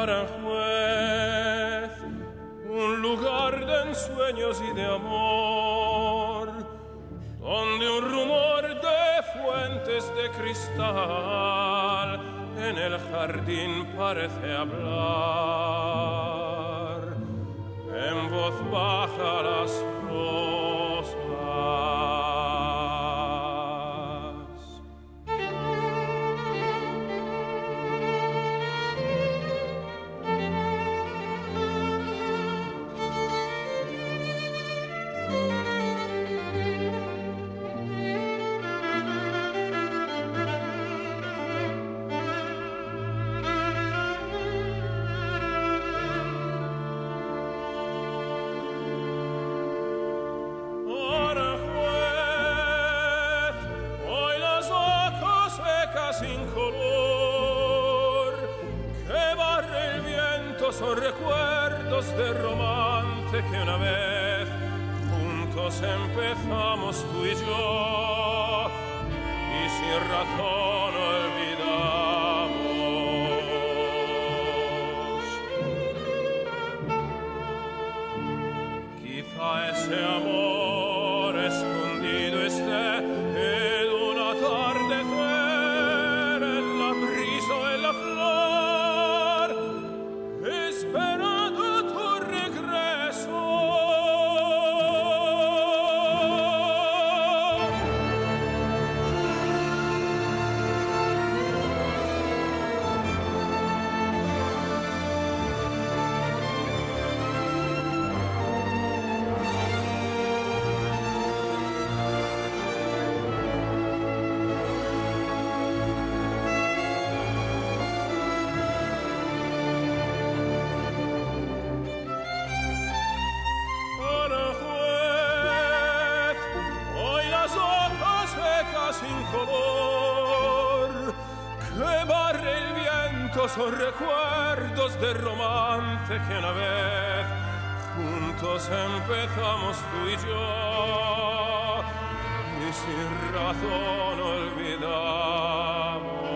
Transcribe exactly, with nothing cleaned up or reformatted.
Aranjuez, un lugar de ensueños y de amor, donde un rumor de fuentes de cristal en el jardín parece hablar en voz baja las rosas. Son recuerdos de romance que una vez juntos empezamos tú y yo, y sin razón olvidamos. Quizá ese amor escondido esté en un atardecer, en la brisa o en la flor, esperando tu regreso. Sin color que barre el viento son recuerdos de romance que una vez juntos empezamos tú y yo, y sin razón olvidamos.